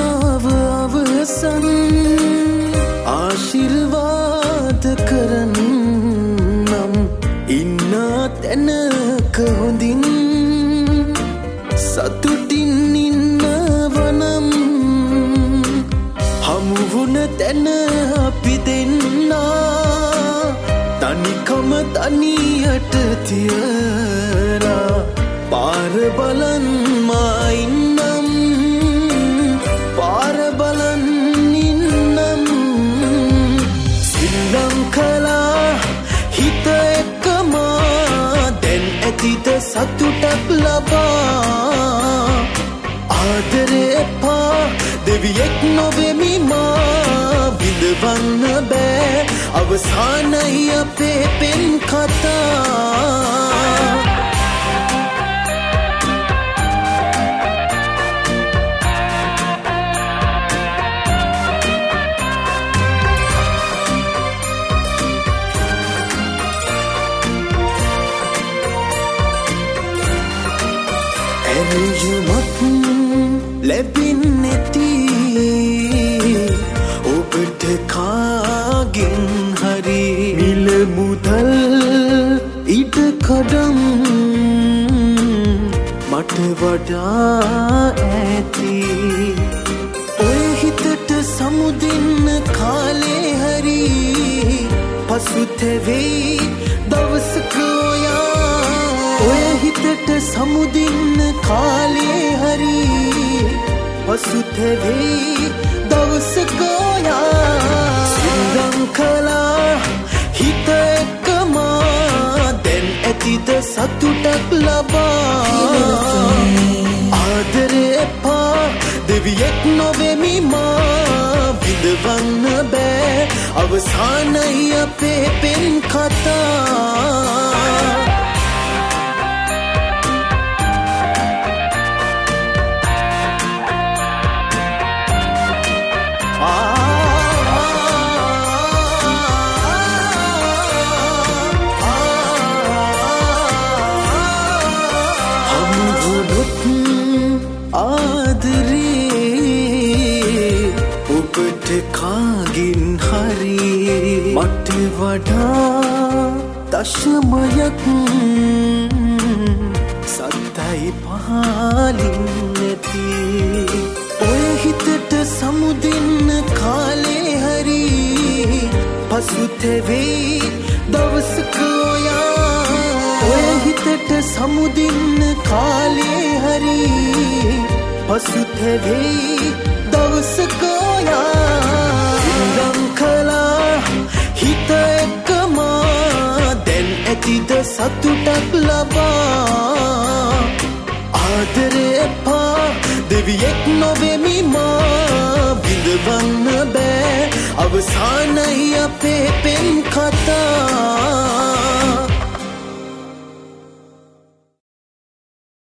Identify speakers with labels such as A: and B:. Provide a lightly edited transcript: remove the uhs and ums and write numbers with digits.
A: කතාව අවසන් ආශිර්වාද කරන්නම් ඉන්න තැනක හොඳින් සතුටින් ඉන්නවනම් හමු වුණ තැන අපි දෙන්නා තනිකම තනියට තියලා පාර බලන් මයින්නම් පාර බලන් ඉන්නම් සිල්ලංකලා හිත එක්කම දැන් ඇතිද සතුටක් ලබා ආදරේ එපා දෙවියෙක් නොවෙමි මා විඳවන්න බෑ අවසානයි අපේ පෙම් කතා ඇරියුමක් ලැබෙන්නේ නැති ඔබට කාගෙන් හරි මිල මුදල් ඉඩ කඩම් මට වඩා ඇති ඔය හිතට සමුදින්න කාලේ හරි පසුතැවෙයි දවසක ඔය හිතට සමුදින්න කාලේ හරි පසුතැවෙයි දවසක සිල්ලංකලා හිත එක්කම දැන් ඇතිද සතුටක් ලබා ආදරේ එපා දෙවියෙක් නොවෙමි මා විඳවන්න බෑ අවසානයි අපේ පෙම් කතා ඔබට කාගෙන් හරි මට වඩා දශමයක් සත්තයි පහලින් නැති ඔය හිතට සමුදින්න කාලේ හරි පසුතැවෙයි දවසක ඔය හිතට සමුදින්න කාලේ හරි පසුතැවෙයි දවසක සිල්ලංකලා හිත එක්කම දැන් ඇතිද සතුටක් ලබා ආදරේ එපා දෙවියෙක් නොවෙමි මා විඳවන්න බෑ අවසානයි අපේ පෙම් කතා